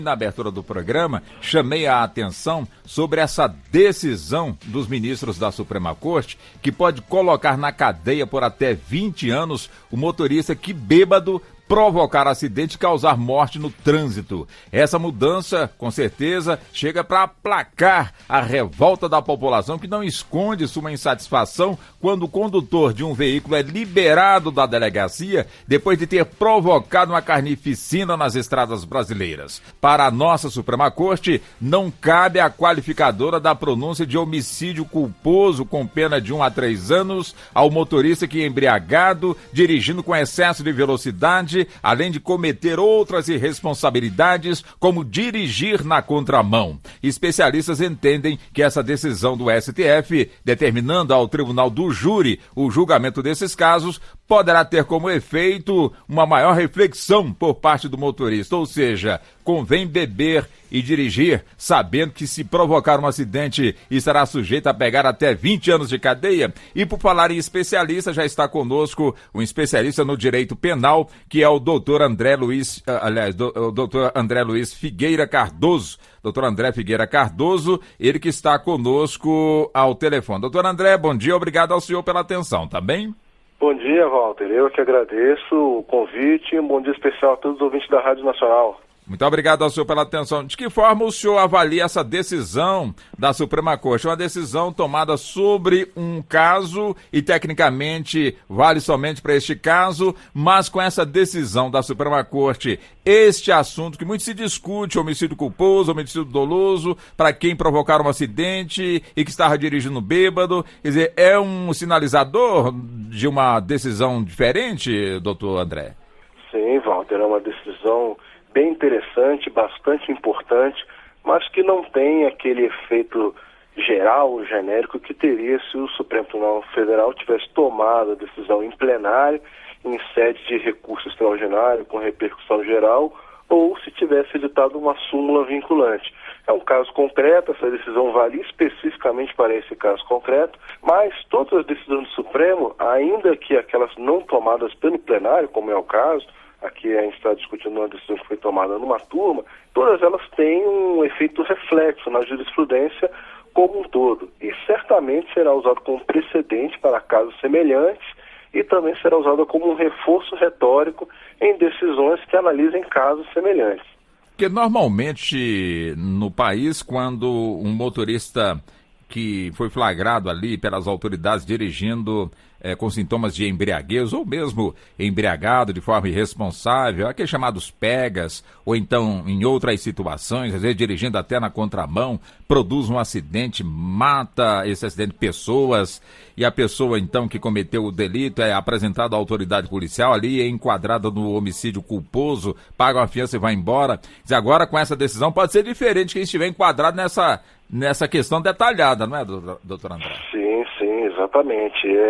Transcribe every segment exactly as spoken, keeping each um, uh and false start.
Na abertura do programa, chamei a atenção sobre essa decisão dos ministros da Suprema Corte que pode colocar na cadeia por até vinte anos o motorista que bêbado provocar acidente e causar morte no trânsito. Essa mudança, com certeza, chega para aplacar a revolta da população que não esconde sua insatisfação quando o condutor de um veículo é liberado da delegacia depois de ter provocado uma carnificina nas estradas brasileiras. Para a nossa Suprema Corte, não cabe a qualificadora da pronúncia de homicídio culposo com pena de um a três anos ao motorista que, embriagado, dirigindo com excesso de velocidade, além de cometer outras irresponsabilidades, como dirigir na contramão. Especialistas entendem que essa decisão do S T F, determinando ao Tribunal do Júri o julgamento desses casos, poderá ter como efeito uma maior reflexão por parte do motorista, ou seja, convém beber e dirigir, sabendo que se provocar um acidente estará sujeito a pegar até vinte anos de cadeia. E por falar em especialista, já está conosco um especialista no direito penal, que é o doutor André Luiz, aliás, do, o doutor André Luiz Figueira Cardoso. Doutor André Figueira Cardoso, ele que está conosco ao telefone. Doutor André, bom dia, obrigado ao senhor pela atenção, tá bem? Bom dia, Walter. Eu que agradeço o convite e um bom dia especial a todos os ouvintes da Rádio Nacional. Muito obrigado ao senhor pela atenção. De que forma o senhor avalia essa decisão da Suprema Corte? Uma decisão tomada sobre um caso e, tecnicamente, vale somente para este caso, mas com essa decisão da Suprema Corte, este assunto que muito se discute, homicídio culposo, homicídio doloso, para quem provocar um acidente e que estava dirigindo bêbado, quer dizer, é um sinalizador de uma decisão diferente, doutor André? Sim, Walter, é uma decisão bem interessante, bastante importante, mas que não tem aquele efeito geral, genérico, que teria se o Supremo Tribunal Federal tivesse tomado a decisão em plenário, em sede de recurso extraordinário, com repercussão geral, ou se tivesse editado uma súmula vinculante. É um caso concreto, essa decisão vale especificamente para esse caso concreto, mas todas as decisões do Supremo, ainda que aquelas não tomadas pelo plenário, como é o caso, aqui a gente está discutindo uma decisão que foi tomada numa turma, todas elas têm um efeito reflexo na jurisprudência como um todo. E certamente será usado como precedente para casos semelhantes e também será usada como um reforço retórico em decisões que analisem casos semelhantes. Porque normalmente no país, quando um motorista que foi flagrado ali pelas autoridades dirigindo é, com sintomas de embriaguez ou mesmo embriagado de forma irresponsável, aqueles chamados pegas, ou então em outras situações, às vezes dirigindo até na contramão, produz um acidente, mata esse acidente pessoas, e a pessoa então que cometeu o delito é apresentada à autoridade policial ali, é enquadrada no homicídio culposo, paga uma fiança e vai embora. E agora com essa decisão pode ser diferente quem estiver enquadrado nessa nessa questão detalhada, não é, doutor André? Sim, sim, exatamente. É,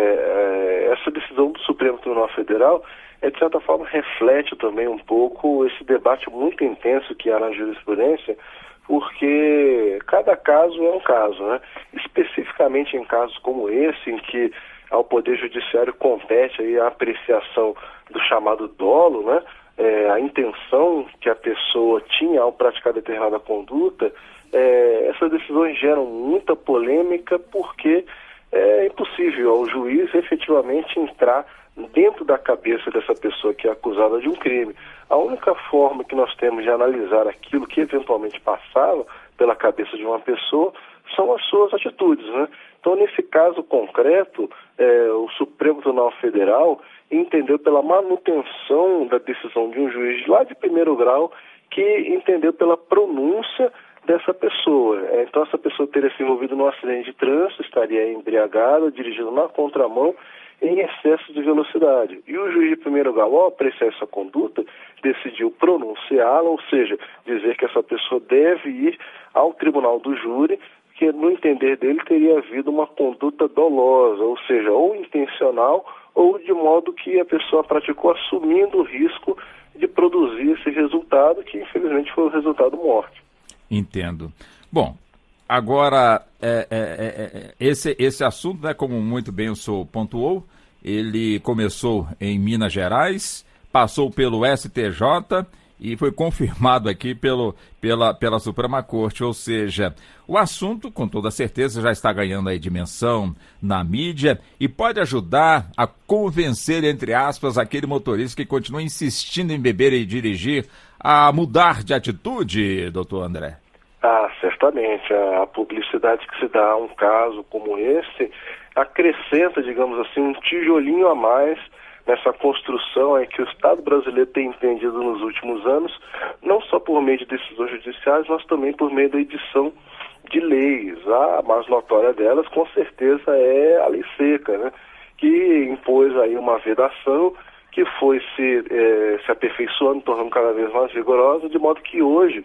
é, essa decisão do Supremo Tribunal Federal, é, de certa forma, reflete também um pouco esse debate muito intenso que há na jurisprudência, porque cada caso é um caso, né? Especificamente em casos como esse, em que ao Poder Judiciário compete aí a apreciação do chamado dolo, né? É, a intenção que a pessoa tinha ao praticar determinada conduta, é, essas decisões geram muita polêmica porque é impossível ao juiz efetivamente entrar dentro da cabeça dessa pessoa que é acusada de um crime. A única forma que nós temos de analisar aquilo que eventualmente passava pela cabeça de uma pessoa são as suas atitudes, né? Então, nesse caso concreto, é, o Supremo Tribunal Federal entendeu pela manutenção da decisão de um juiz lá de primeiro grau que entendeu pela pronúncia dessa pessoa. É, então, essa pessoa teria se envolvido num acidente de trânsito, estaria embriagada, dirigindo na contramão, em excesso de velocidade. E o juiz de primeiro grau, ao apreciar essa conduta, decidiu pronunciá-la, ou seja, dizer que essa pessoa deve ir ao tribunal do júri, que no entender dele teria havido uma conduta dolosa, ou seja, ou intencional, ou de modo que a pessoa praticou assumindo o risco de produzir esse resultado, que infelizmente foi o resultado morte. Entendo. Bom, agora, é, é, é, esse, esse assunto, né, como muito bem o senhor pontuou, ele começou em Minas Gerais, passou pelo S T J e foi confirmado aqui pelo, pela, pela Suprema Corte, ou seja, o assunto, com toda certeza, já está ganhando aí dimensão na mídia e pode ajudar a convencer, entre aspas, aquele motorista que continua insistindo em beber e dirigir a mudar de atitude, doutor André? Ah, certamente. A publicidade que se dá a um caso como esse acrescenta, digamos assim, um tijolinho a mais nessa construção é que o Estado brasileiro tem entendido nos últimos anos, não só por meio de decisões judiciais, mas também por meio da edição de leis. A mais notória delas, com certeza, é a Lei Seca, né? Que impôs aí uma vedação que foi se, eh, se aperfeiçoando, tornando cada vez mais rigorosa, de modo que hoje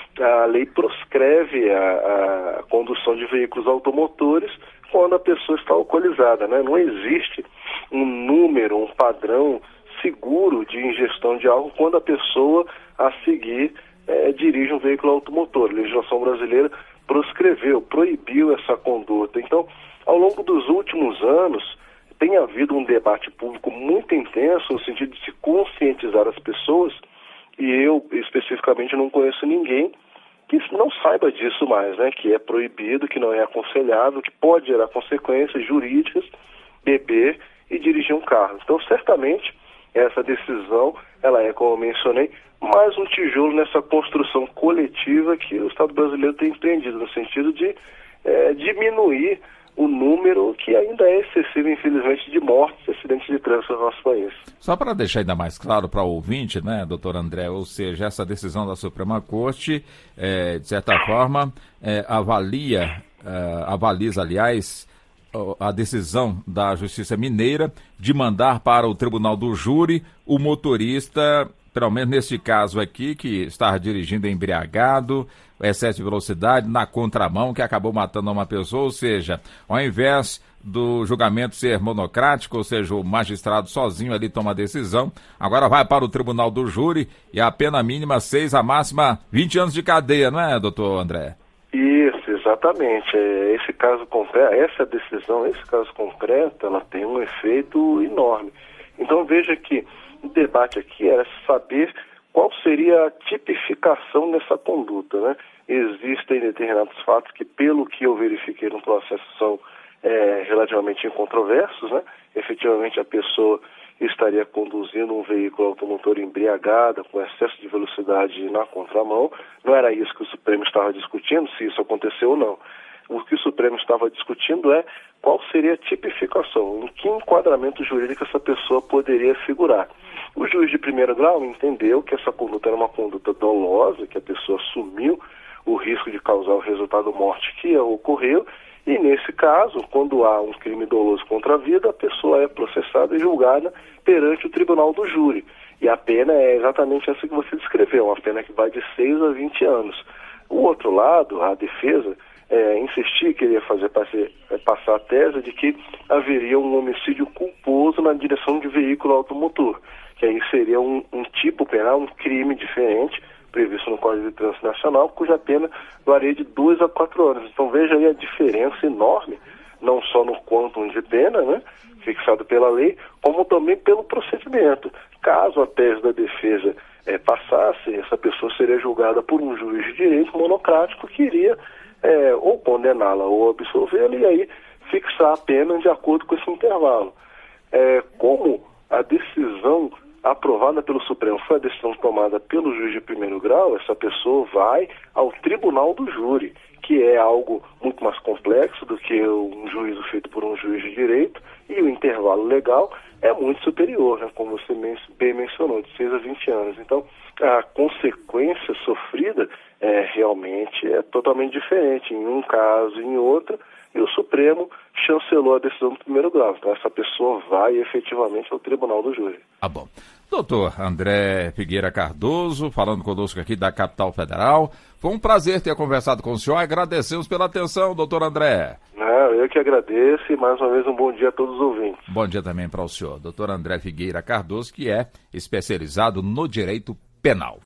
a lei proscreve a, a condução de veículos automotores quando a pessoa está alcoolizada, né? Não existe um número, um padrão seguro de ingestão de álcool quando a pessoa a seguir eh, dirige um veículo automotor. A legislação brasileira proscreveu, proibiu essa conduta. Então, ao longo dos últimos anos, tem havido um debate público muito intenso no sentido de se conscientizar as pessoas, e eu especificamente não conheço ninguém que não saiba disso mais, né? Que é proibido, que não é aconselhável, que pode gerar consequências jurídicas, beber e dirigir um carro. Então, certamente, essa decisão, ela é, como eu mencionei, mais um tijolo nessa construção coletiva que o Estado brasileiro tem empreendido, no sentido de é, diminuir o número que ainda é excessivo, infelizmente, de mortes e acidentes de trânsito no nosso país. Só para deixar ainda mais claro para o ouvinte, né, doutor André, ou seja, essa decisão da Suprema Corte, é, de certa forma, é, avalia, é, avaliza, aliás, a decisão da Justiça Mineira de mandar para o Tribunal do Júri o motorista, pelo menos neste caso aqui, que estava dirigindo embriagado, excesso de velocidade, na contramão, que acabou matando uma pessoa, ou seja, ao invés do julgamento ser monocrático, ou seja, o magistrado sozinho ali toma a decisão, agora vai para o Tribunal do Júri e a pena mínima seis, a máxima vinte anos de cadeia, não é, doutor André? Isso, exatamente. Esse caso concreto, essa decisão, esse caso concreto, ela tem um efeito enorme. Então veja que o debate aqui era saber qual seria a tipificação dessa conduta, né? Existem determinados fatos que, pelo que eu verifiquei no processo, são é, relativamente incontroversos, né? Efetivamente, a pessoa estaria conduzindo um veículo automotor embriagada, com excesso de velocidade na contramão. Não era isso que o Supremo estava discutindo, se isso aconteceu ou não. O que o Supremo estava discutindo é qual seria a tipificação, em que enquadramento jurídico essa pessoa poderia figurar. O juiz de primeiro grau entendeu que essa conduta era uma conduta dolosa, que a pessoa assumiu o risco de causar o resultado morte que ocorreu, e nesse caso, quando há um crime doloso contra a vida, a pessoa é processada e julgada perante o tribunal do júri. E a pena é exatamente essa que você descreveu, uma pena que vai de seis a vinte anos. O outro lado, a defesa, é, insistir, queria fazer passar a tese de que haveria um homicídio culposo na direção de veículo automotor, que aí seria um, um tipo penal, um crime diferente, previsto no Código de Trânsito Nacional, cuja pena varia de dois a quatro anos. Então veja aí a diferença enorme, não só no quantum de pena, né, fixado pela lei, como também pelo procedimento. Caso a tese da defesa é, passasse, essa pessoa seria julgada por um juiz de direito monocrático que iria é, ou condená-la ou absolvê-la e aí fixar a pena de acordo com esse intervalo. É, como a decisão aprovada pelo Supremo foi a decisão tomada pelo juiz de primeiro grau, essa pessoa vai ao Tribunal do Júri, que é algo muito mais complexo do que um juízo feito por um juiz de direito, e o intervalo legal é muito superior, né, como você bem mencionou, de seis a vinte anos. Então, a consequência sofrida é, realmente é totalmente diferente em um caso e em outro, e o Supremo chancelou a decisão do primeiro grau. Então, essa pessoa vai efetivamente ao Tribunal do Júri. Ah, bom. Doutor André Figueira Cardoso, falando conosco aqui da Capital Federal. Foi um prazer ter conversado com o senhor. Agradecemos pela atenção, doutor André. Não, eu que agradeço e mais uma vez um bom dia a todos os ouvintes. Bom dia também para o senhor. Doutor André Figueira Cardoso, que é especializado no direito penal.